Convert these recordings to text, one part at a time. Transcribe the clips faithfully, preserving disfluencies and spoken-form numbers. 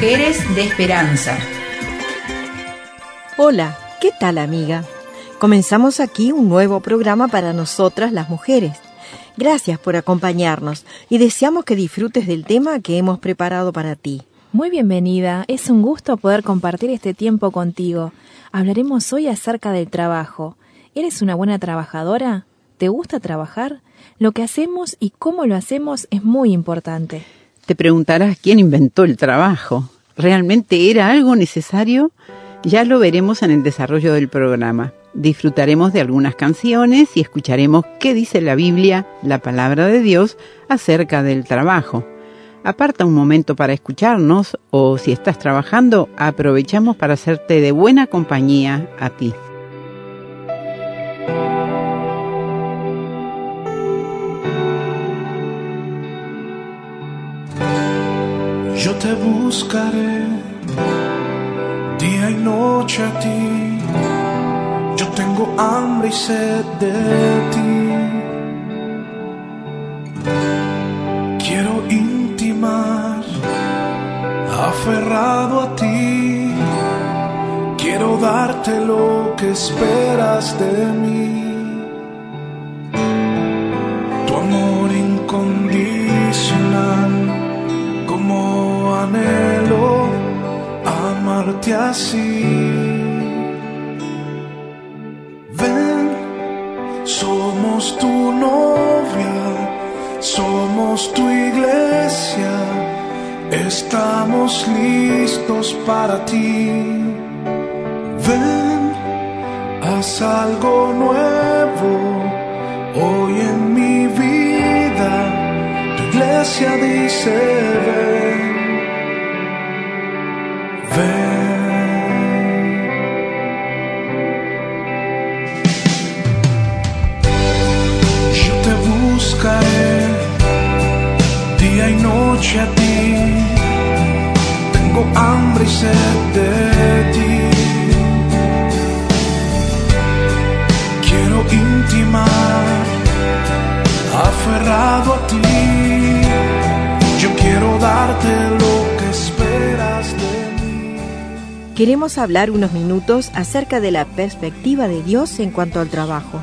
Mujeres de Esperanza. Hola, ¿qué tal, amiga? Comenzamos aquí un nuevo programa para nosotras las mujeres. Gracias por acompañarnos y deseamos que disfrutes del tema que hemos preparado para ti. Muy bienvenida, es un gusto poder compartir este tiempo contigo. Hablaremos hoy acerca del trabajo. ¿Eres una buena trabajadora? ¿Te gusta trabajar? Lo que hacemos y cómo lo hacemos es muy importante. Te preguntarás quién inventó el trabajo. ¿Realmente era algo necesario? Ya lo veremos en el desarrollo del programa. Disfrutaremos de algunas canciones y escucharemos qué dice la Biblia, la palabra de Dios, acerca del trabajo. Aparta un momento para escucharnos o si estás trabajando, aprovechamos para hacerte de buena compañía a ti. Yo te buscaré día y noche a ti. Yo tengo hambre y sed de ti. Quiero intimar, aferrado a ti. Quiero darte lo que esperas de mí. Tu amor incondicional, como anhelo amarte así. Somos tu novia, somos tu iglesia, estamos listos para ti. Ven, haz algo nuevo hoy en mi vida. Tu iglesia dice ven, ven. Buscaré día y noche a ti. Tengo hambre y sed de ti. Quiero intimar, aferrado a ti. Yo quiero darte lo que esperas de mí. Queremos hablar unos minutos acerca de la perspectiva de Dios en cuanto al trabajo.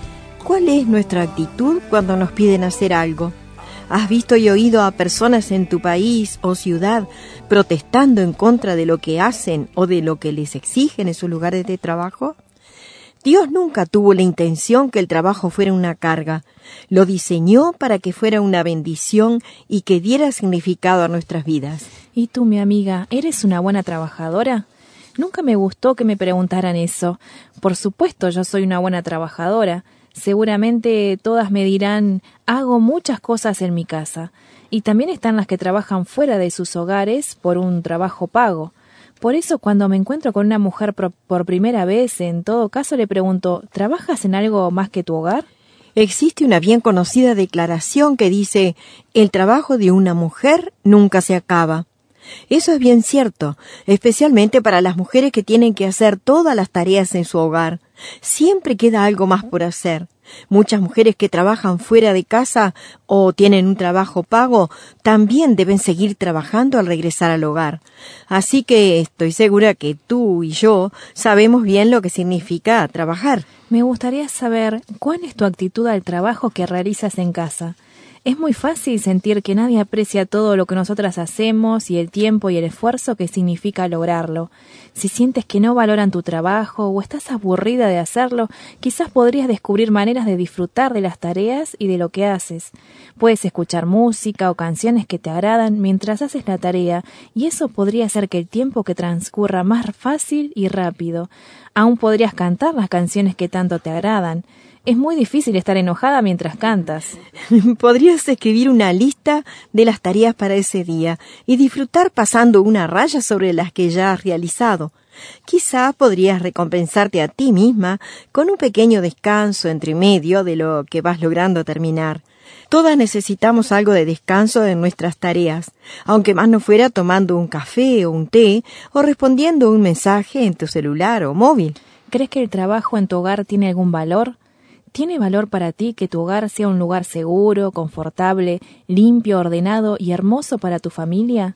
¿Cuál es nuestra actitud cuando nos piden hacer algo? ¿Has visto y oído a personas en tu país o ciudad protestando en contra de lo que hacen o de lo que les exigen en sus lugares de trabajo? Dios nunca tuvo la intención que el trabajo fuera una carga. Lo diseñó para que fuera una bendición y que diera significado a nuestras vidas. ¿Y tú, mi amiga, eres una buena trabajadora? Nunca me gustó que me preguntaran eso. Por supuesto, yo soy una buena trabajadora. Seguramente todas me dirán, hago muchas cosas en mi casa. Y también están las que trabajan fuera de sus hogares por un trabajo pago. Por eso cuando me encuentro con una mujer por, por primera vez, en todo caso le pregunto, ¿trabajas en algo más que tu hogar? Existe una bien conocida declaración que dice, el trabajo de una mujer nunca se acaba. Eso es bien cierto, especialmente para las mujeres que tienen que hacer todas las tareas en su hogar. Siempre queda algo más por hacer. Muchas mujeres que trabajan fuera de casa o tienen un trabajo pago también deben seguir trabajando al regresar al hogar. Así que estoy segura que tú y yo sabemos bien lo que significa trabajar. Me gustaría saber cuál es tu actitud al trabajo que realizas en casa. Es muy fácil sentir que nadie aprecia todo lo que nosotras hacemos y el tiempo y el esfuerzo que significa lograrlo. Si sientes que no valoran tu trabajo o estás aburrida de hacerlo, quizás podrías descubrir maneras de disfrutar de las tareas y de lo que haces. Puedes escuchar música o canciones que te agradan mientras haces la tarea y eso podría hacer que el tiempo que transcurra más fácil y rápido. Aún podrías cantar las canciones que tanto te agradan. Es muy difícil estar enojada mientras cantas. Podrías escribir una lista de las tareas para ese día y disfrutar pasando una raya sobre las que ya has realizado. Quizá podrías recompensarte a ti misma con un pequeño descanso entre medio de lo que vas logrando terminar. Todas necesitamos algo de descanso en nuestras tareas, aunque más no fuera tomando un café o un té o respondiendo un mensaje en tu celular o móvil. ¿Crees que el trabajo en tu hogar tiene algún valor? ¿Tiene valor para ti que tu hogar sea un lugar seguro, confortable, limpio, ordenado y hermoso para tu familia?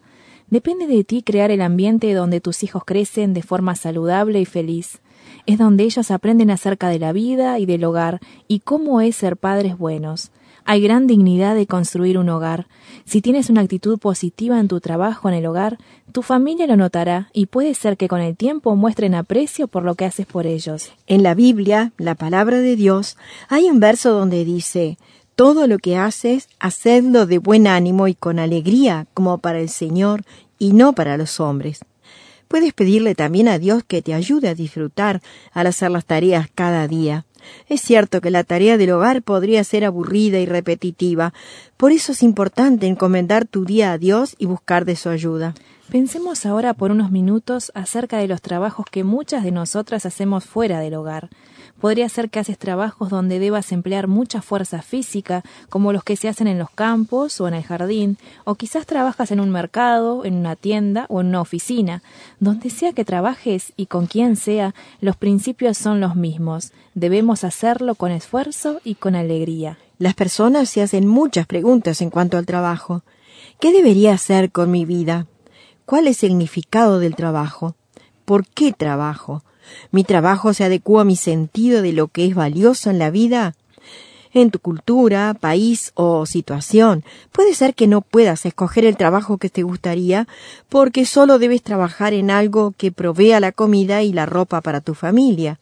Depende de ti crear el ambiente donde tus hijos crecen de forma saludable y feliz. Es donde ellos aprenden acerca de la vida y del hogar y cómo es ser padres buenos. Hay gran dignidad de construir un hogar. Si tienes una actitud positiva en tu trabajo en el hogar, tu familia lo notará y puede ser que con el tiempo muestren aprecio por lo que haces por ellos. En la Biblia, la palabra de Dios, hay un verso donde dice: todo lo que haces, hacedlo de buen ánimo y con alegría, como para el Señor y no para los hombres. Puedes pedirle también a Dios que te ayude a disfrutar al hacer las tareas cada día. Es cierto que la tarea del hogar podría ser aburrida y repetitiva, por eso es importante encomendar tu día a Dios y buscar de su ayuda. Pensemos ahora por unos minutos acerca de los trabajos que muchas de nosotras hacemos fuera del hogar. Podría ser que haces trabajos donde debas emplear mucha fuerza física, como los que se hacen en los campos o en el jardín, o quizás trabajas en un mercado, en una tienda o en una oficina. Donde sea que trabajes y con quien sea, los principios son los mismos. Debemos hacerlo con esfuerzo y con alegría. Las personas se hacen muchas preguntas en cuanto al trabajo. ¿Qué debería hacer con mi vida? ¿Cuál es el significado del trabajo? ¿Por qué trabajo? ¿Mi trabajo se adecúa a mi sentido de lo que es valioso en la vida? En tu cultura, país o situación, puede ser que no puedas escoger el trabajo que te gustaría porque solo debes trabajar en algo que provea la comida y la ropa para tu familia.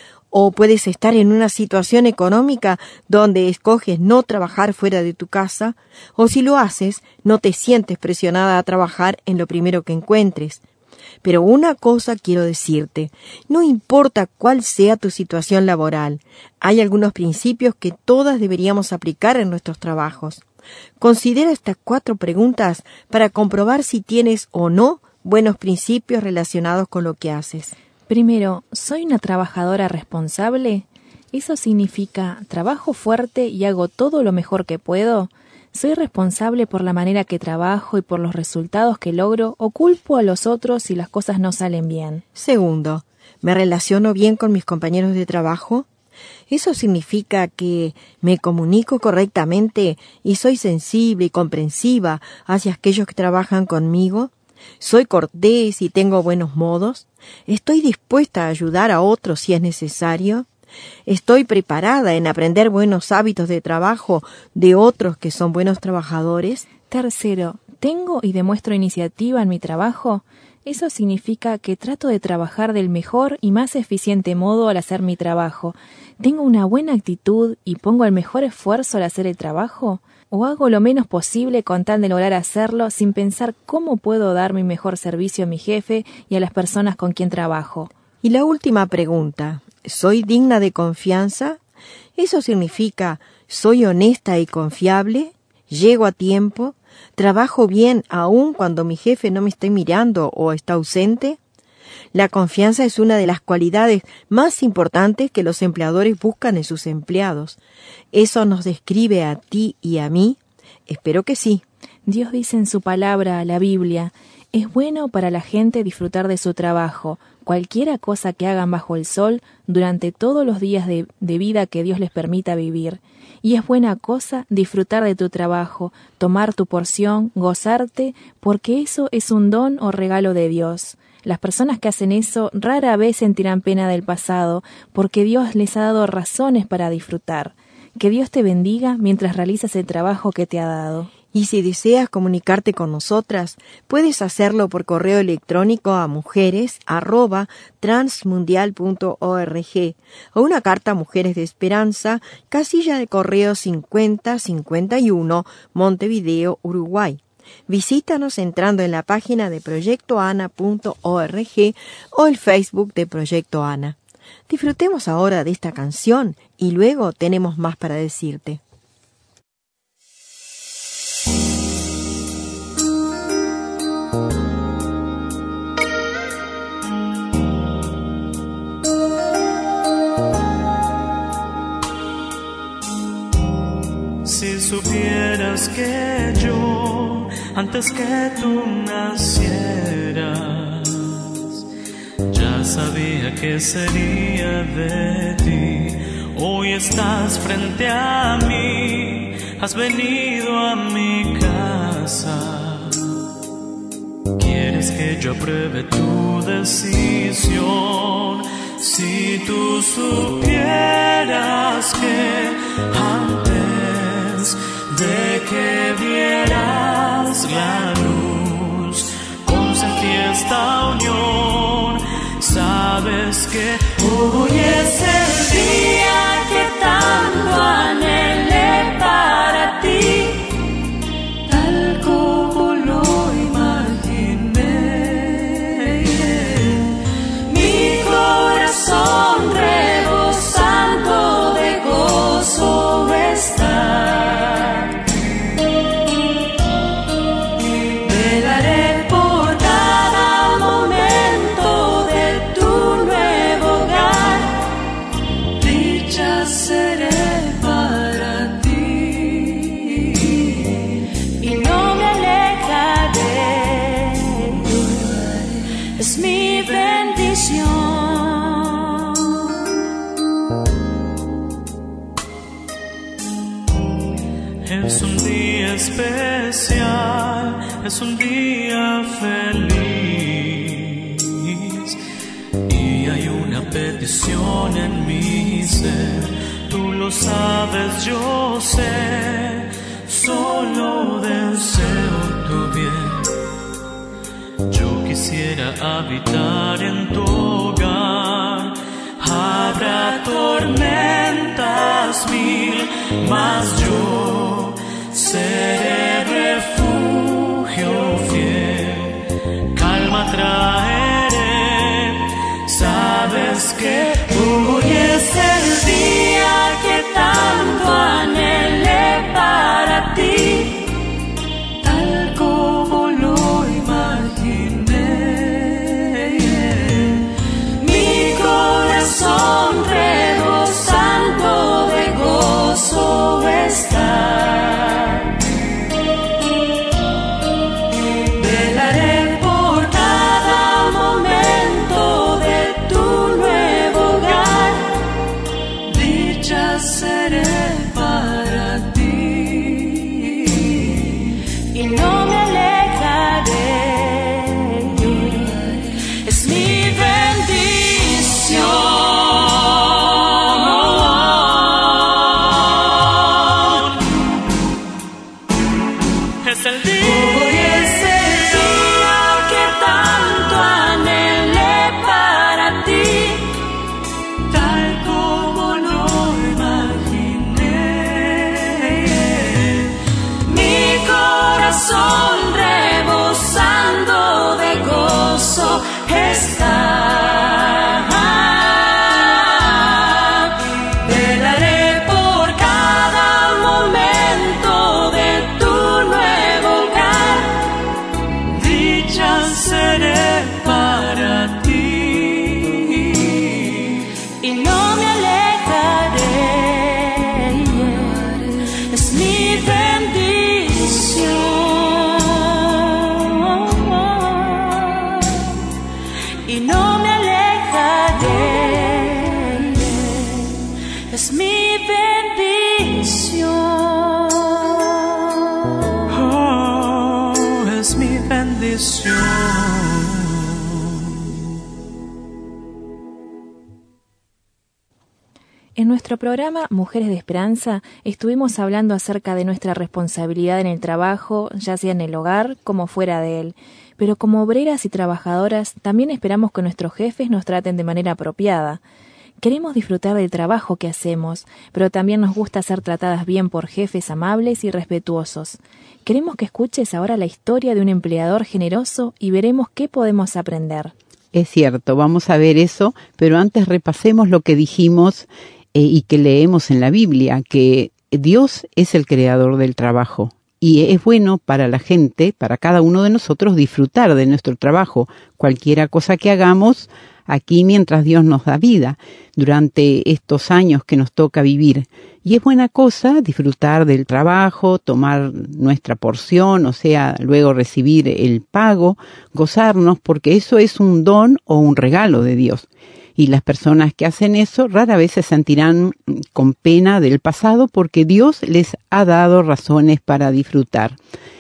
O puedes estar en una situación económica donde escoges no trabajar fuera de tu casa, o si lo haces, no te sientes presionada a trabajar en lo primero que encuentres. Pero una cosa quiero decirte, no importa cuál sea tu situación laboral, hay algunos principios que todas deberíamos aplicar en nuestros trabajos. Considera estas cuatro preguntas para comprobar si tienes o no buenos principios relacionados con lo que haces. Primero, ¿soy una trabajadora responsable? Eso significa, ¿trabajo fuerte y hago todo lo mejor que puedo? ¿Soy responsable por la manera que trabajo y por los resultados que logro o culpo a los otros si las cosas no salen bien? Segundo, ¿me relaciono bien con mis compañeros de trabajo? Eso significa que me comunico correctamente y soy sensible y comprensiva hacia aquellos que trabajan conmigo. ¿Soy cortés y tengo buenos modos? ¿Estoy dispuesta a ayudar a otros si es necesario? ¿Estoy preparada en aprender buenos hábitos de trabajo de otros que son buenos trabajadores? Tercero, ¿tengo y demuestro iniciativa en mi trabajo? Eso significa que trato de trabajar del mejor y más eficiente modo al hacer mi trabajo. ¿Tengo una buena actitud y pongo el mejor esfuerzo al hacer el trabajo? ¿O hago lo menos posible con tal de lograr hacerlo sin pensar cómo puedo dar mi mejor servicio a mi jefe y a las personas con quien trabajo? Y la última pregunta, ¿soy digna de confianza? Eso significa, ¿soy honesta y confiable? ¿Llego a tiempo? ¿Trabajo bien aun cuando mi jefe no me esté mirando o está ausente? La confianza es una de las cualidades más importantes que los empleadores buscan en sus empleados. ¿Eso nos describe a ti y a mí? Espero que sí. Dios dice en su palabra, la Biblia, es bueno para la gente disfrutar de su trabajo, cualquiera cosa que hagan bajo el sol durante todos los días de, de vida que Dios les permita vivir. Y es buena cosa disfrutar de tu trabajo, tomar tu porción, gozarte, porque eso es un don o regalo de Dios. Las personas que hacen eso rara vez sentirán pena del pasado, porque Dios les ha dado razones para disfrutar. Que Dios te bendiga mientras realizas el trabajo que te ha dado. Y si deseas comunicarte con nosotras, puedes hacerlo por correo electrónico a mujeres arroba transmundial punto org o una carta a Mujeres de Esperanza, casilla de correo cincuenta cincuenta y uno, Montevideo, Uruguay. Visítanos entrando en la página de proyecto ana punto org o el Facebook de Proyecto Ana. Disfrutemos ahora de esta canción y luego tenemos más para decirte. Si supieras que yo, antes que tú nacieras, ya sabía que sería de ti. Hoy estás frente a mí, has venido a mi casa. Quieres que yo apruebe tu decisión. Si tú supieras que antes de que vieras la luz, consentí esta unión, sabes que hoy es el día que tanto anhelé para ti, tal como lo imaginé. Mi corazón rebosando de gozo está. Velaré por cada momento de tu nuevo hogar, dicha seré para ti y no me alejaré, es mi bendición. Es un día especial, es un día feliz y hay una petición en mi ser. Tú lo sabes, yo sé, solo deseo tu bien. Yo quisiera habitar en tu hogar. Habrá tormentas mil, mas yo seré refugio fiel. Calma traeré, sabes que hoy es el día que tanto anhelé para ti, tal como lo imaginé. Mi corazón rebosando de gozo está. Velaré por cada momento de tu nuevo hogar, dicha seré para ti y no me alejaré, es mi bendición. Es el día, hoy es el día que tanto anhelé para ti, tal como lo imaginé. Mi corazón rebosando de gozo está. Velaré por cada momento de tu nuevo hogar, dicha seré para ti y no me alejaré, es mi bendición y no me alejaré, es mi bendición. Oh, es mi bendición. En nuestro programa Mujeres de Esperanza estuvimos hablando acerca de nuestra responsabilidad en el trabajo, ya sea en el hogar como fuera de él. Pero como obreras y trabajadoras también esperamos que nuestros jefes nos traten de manera apropiada. Queremos disfrutar del trabajo que hacemos, pero también nos gusta ser tratadas bien por jefes amables y respetuosos. Queremos que escuches ahora la historia de un empleador generoso y veremos qué podemos aprender. Es cierto, vamos a ver eso, pero antes repasemos lo que dijimos eh, y que leemos en la Biblia, que Dios es el creador del trabajo. Y es bueno para la gente, para cada uno de nosotros, disfrutar de nuestro trabajo, cualquiera cosa que hagamos aquí mientras Dios nos da vida, durante estos años que nos toca vivir. Y es buena cosa disfrutar del trabajo, tomar nuestra porción, o sea, luego recibir el pago, gozarnos, porque eso es un don o un regalo de Dios. Y las personas que hacen eso rara vez se sentirán con pena del pasado porque Dios les ha dado razones para disfrutar.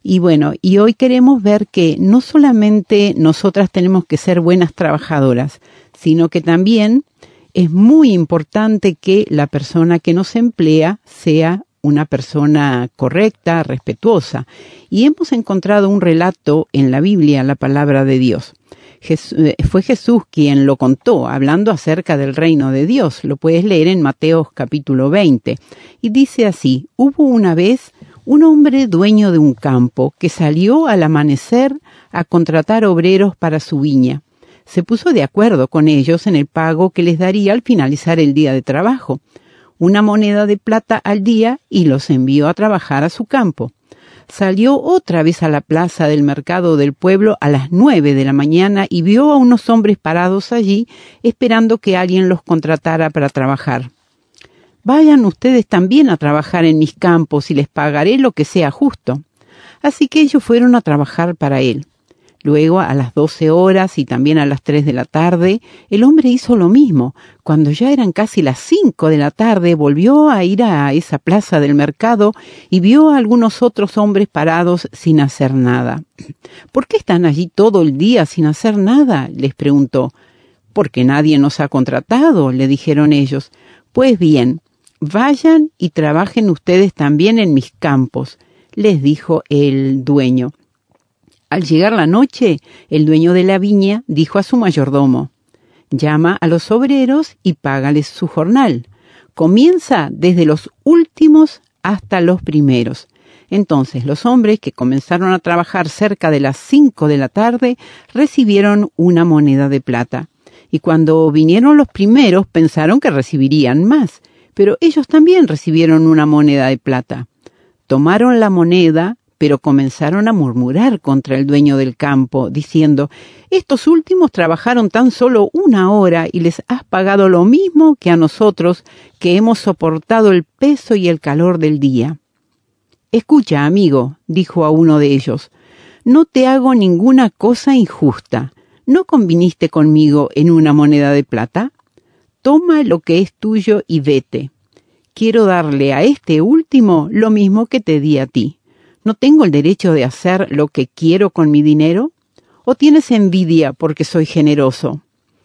Y bueno, y hoy queremos ver que no solamente nosotras tenemos que ser buenas trabajadoras, sino que también es muy importante que la persona que nos emplea sea una persona correcta, respetuosa. Y hemos encontrado un relato en la Biblia, la palabra de Dios. Jesús, fue Jesús quien lo contó, hablando acerca del reino de Dios. Lo puedes leer en Mateo capítulo veinte. Y dice así: hubo una vez un hombre dueño de un campo que salió al amanecer a contratar obreros para su viña. Se puso de acuerdo con ellos en el pago que les daría al finalizar el día de trabajo, una moneda de plata al día, y los envió a trabajar a su campo. Salió otra vez a la plaza del mercado del pueblo a las nueve de la mañana y vio a unos hombres parados allí esperando que alguien los contratara para trabajar. Vayan ustedes también a trabajar en mis campos y les pagaré lo que sea justo. Así que ellos fueron a trabajar para él. Luego, a las doce horas y también a las tres de la tarde, el hombre hizo lo mismo. Cuando ya eran casi las cinco de la tarde, volvió a ir a esa plaza del mercado y vio a algunos otros hombres parados sin hacer nada. ¿Por qué están allí todo el día sin hacer nada?, les preguntó. Porque nadie nos ha contratado, le dijeron ellos. Pues bien, vayan y trabajen ustedes también en mis campos, les dijo el dueño. Al llegar la noche, el dueño de la viña dijo a su mayordomo: llama a los obreros y págales su jornal. Comienza desde los últimos hasta los primeros. Entonces los hombres que comenzaron a trabajar cerca de las cinco de la tarde recibieron una moneda de plata. Y cuando vinieron los primeros pensaron que recibirían más, pero ellos también recibieron una moneda de plata. Tomaron la moneda, pero comenzaron a murmurar contra el dueño del campo, diciendo: estos últimos trabajaron tan solo una hora y les has pagado lo mismo que a nosotros, que hemos soportado el peso y el calor del día. Escucha, amigo, dijo a uno de ellos, no te hago ninguna cosa injusta. ¿No conviniste conmigo en una moneda de plata? Toma lo que es tuyo y vete. Quiero darle a este último lo mismo que te di a ti. ¿No tengo el derecho de hacer lo que quiero con mi dinero? ¿O tienes envidia porque soy generoso?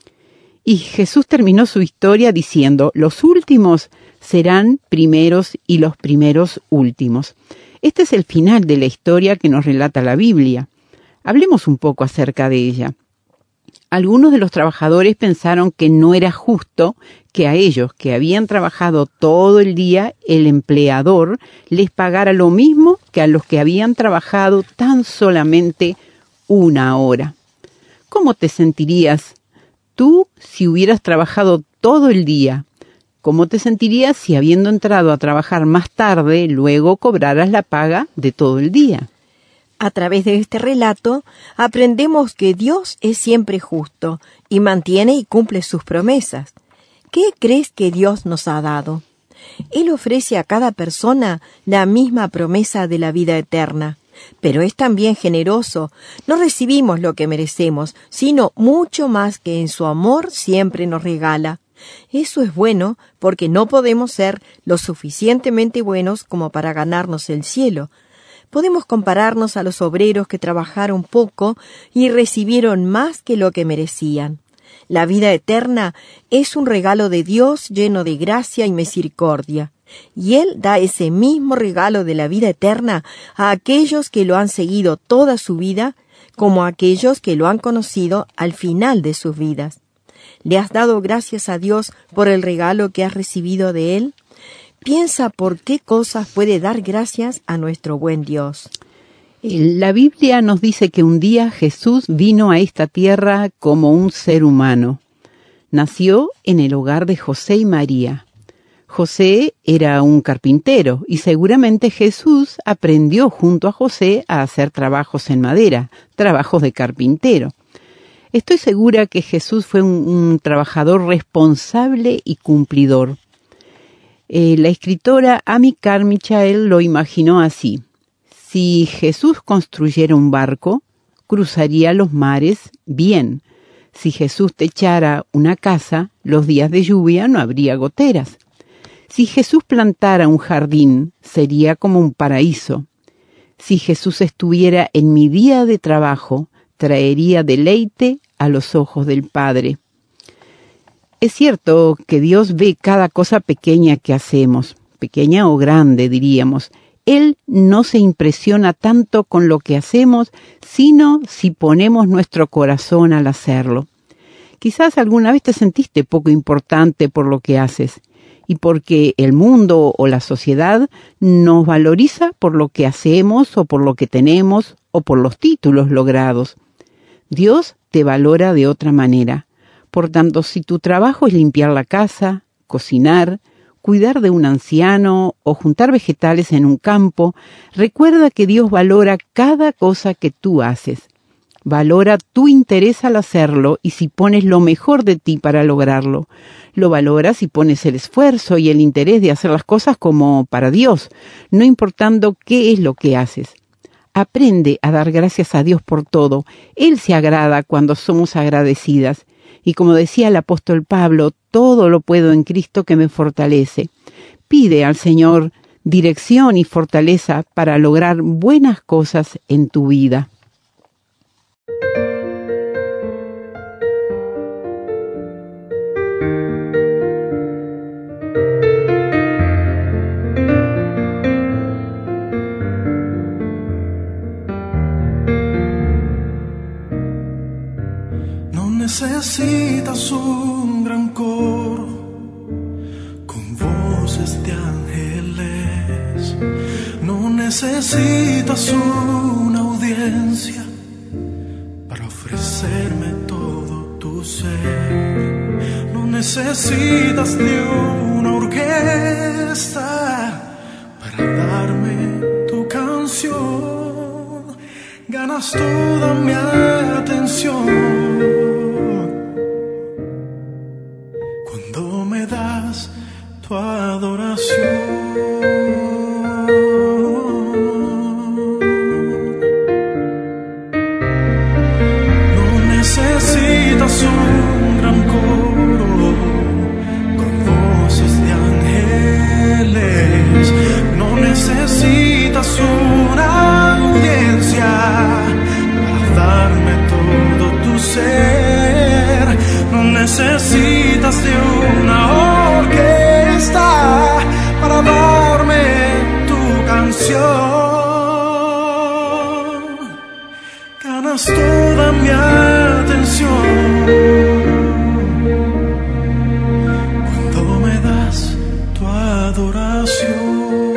Y Jesús terminó su historia diciendo: los últimos serán primeros y los primeros últimos. Este es el final de la historia que nos relata la Biblia. Hablemos un poco acerca de ella. Algunos de los trabajadores pensaron que no era justo que a ellos, que habían trabajado todo el día, el empleador les pagara lo mismo que a los que habían trabajado tan solamente una hora. ¿Cómo te sentirías tú si hubieras trabajado todo el día? ¿Cómo te sentirías si, habiendo entrado a trabajar más tarde, luego cobraras la paga de todo el día? A través de este relato aprendemos que Dios es siempre justo y mantiene y cumple sus promesas. ¿Qué crees que Dios nos ha dado? Él ofrece a cada persona la misma promesa de la vida eterna, pero es también generoso. No recibimos lo que merecemos, sino mucho más que en su amor siempre nos regala. Eso es bueno porque no podemos ser lo suficientemente buenos como para ganarnos el cielo. Podemos compararnos a los obreros que trabajaron poco y recibieron más que lo que merecían. La vida eterna es un regalo de Dios lleno de gracia y misericordia, y Él da ese mismo regalo de la vida eterna a aquellos que lo han seguido toda su vida, como a aquellos que lo han conocido al final de sus vidas. ¿Le has dado gracias a Dios por el regalo que has recibido de Él? Piensa por qué cosas puede dar gracias a nuestro buen Dios. La Biblia nos dice que un día Jesús vino a esta tierra como un ser humano. Nació en el hogar de José y María. José era un carpintero y seguramente Jesús aprendió junto a José a hacer trabajos en madera, trabajos de carpintero. Estoy segura que Jesús fue un, un trabajador responsable y cumplidor. Eh, la escritora Amy Carmichael lo imaginó así: si Jesús construyera un barco, cruzaría los mares bien. Si Jesús techara una casa, los días de lluvia no habría goteras. Si Jesús plantara un jardín, sería como un paraíso. Si Jesús estuviera en mi día de trabajo, traería deleite a los ojos del Padre. Es cierto que Dios ve cada cosa pequeña que hacemos, pequeña o grande, diríamos. Él no se impresiona tanto con lo que hacemos, sino si ponemos nuestro corazón al hacerlo. Quizás alguna vez te sentiste poco importante por lo que haces, y porque el mundo o la sociedad nos valoriza por lo que hacemos o por lo que tenemos o por los títulos logrados. Dios te valora de otra manera. Por tanto, si tu trabajo es limpiar la casa, cocinar, cuidar de un anciano o juntar vegetales en un campo, recuerda que Dios valora cada cosa que tú haces. Valora tu interés al hacerlo y si pones lo mejor de ti para lograrlo. Lo valora si pones el esfuerzo y el interés de hacer las cosas como para Dios, no importando qué es lo que haces. Aprende a dar gracias a Dios por todo. Él se agrada cuando somos agradecidas. Y como decía el apóstol Pablo, todo lo puedo en Cristo que me fortalece. Pide al Señor dirección y fortaleza para lograr buenas cosas en tu vida. Necesitas un gran coro con voces de ángeles. No necesitas una audiencia para ofrecerme todo tu ser. No necesitas de una orquesta para darme tu canción. Ganas toda mi atención tu adoración. No necesitas un gran coro con voces de ángeles. No necesitas una audiencia para darme todo tu ser. No necesitas de una orquesta para darme tu canción. Ganas toda mi atención cuando me das tu adoración.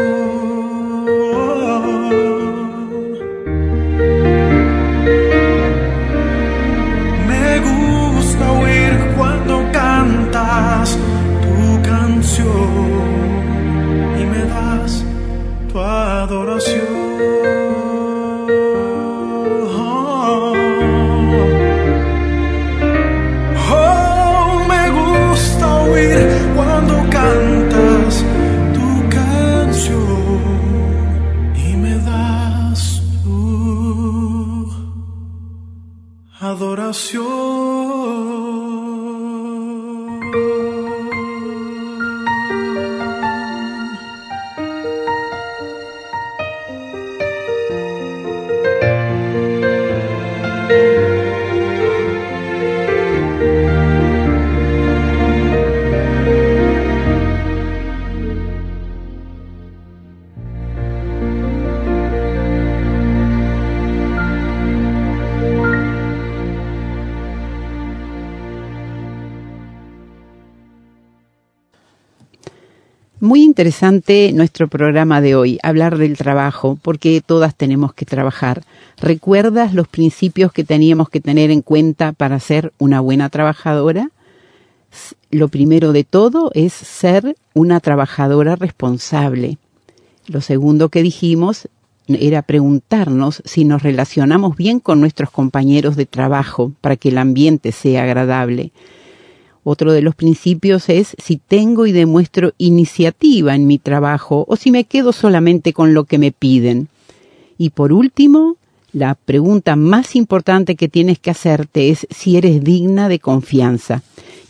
Me gusta oír cuando cantas tu canción y me das tu adoración. Oh, me gusta oír cuando cantas tu canción y me das tu adoración. Muy interesante nuestro programa de hoy, hablar del trabajo, porque todas tenemos que trabajar. ¿Recuerdas los principios que teníamos que tener en cuenta para ser una buena trabajadora? Lo primero de todo es ser una trabajadora responsable. Lo segundo que dijimos era preguntarnos si nos relacionamos bien con nuestros compañeros de trabajo para que el ambiente sea agradable. Otro de los principios es si tengo y demuestro iniciativa en mi trabajo o si me quedo solamente con lo que me piden. Y por último, la pregunta más importante que tienes que hacerte es si eres digna de confianza.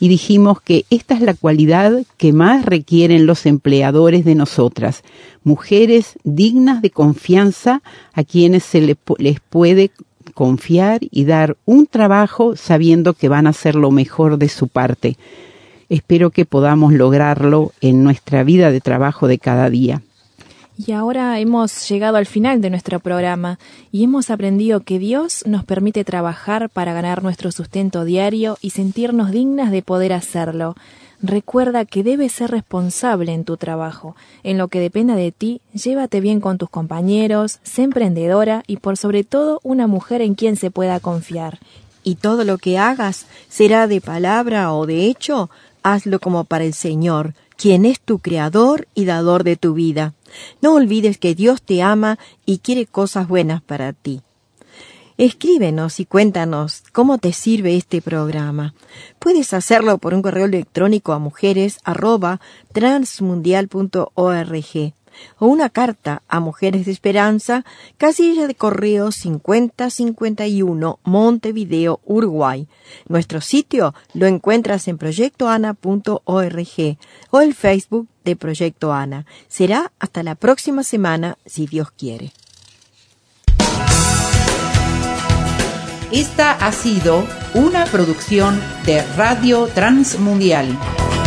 y dijimos que esta es la cualidad que más requieren los empleadores de nosotras, mujeres dignas de confianza a quienes se les, les puede confiar y dar un trabajo sabiendo que van a hacer lo mejor de su parte. Espero que podamos lograrlo en nuestra vida de trabajo de cada día. Y ahora hemos llegado al final de nuestro programa y hemos aprendido que Dios nos permite trabajar para ganar nuestro sustento diario y sentirnos dignas de poder hacerlo. Recuerda que debes ser responsable en tu trabajo. En lo que dependa de ti, llévate bien con tus compañeros, sé emprendedora y por sobre todo una mujer en quien se pueda confiar. Y todo lo que hagas, será de palabra o de hecho, hazlo como para el Señor, quien es tu creador y dador de tu vida. No olvides que Dios te ama y quiere cosas buenas para ti. Escríbenos y cuéntanos cómo te sirve este programa. Puedes hacerlo por un correo electrónico a mujeres arroba transmundial punto org o una carta a Mujeres de Esperanza, casilla de correo cincuenta cincuenta y uno, Montevideo, Uruguay. Nuestro sitio lo encuentras en proyecto ana punto org o el Facebook de Proyecto Ana. Será hasta la próxima semana, si Dios quiere. Esta ha sido una producción de Radio Transmundial.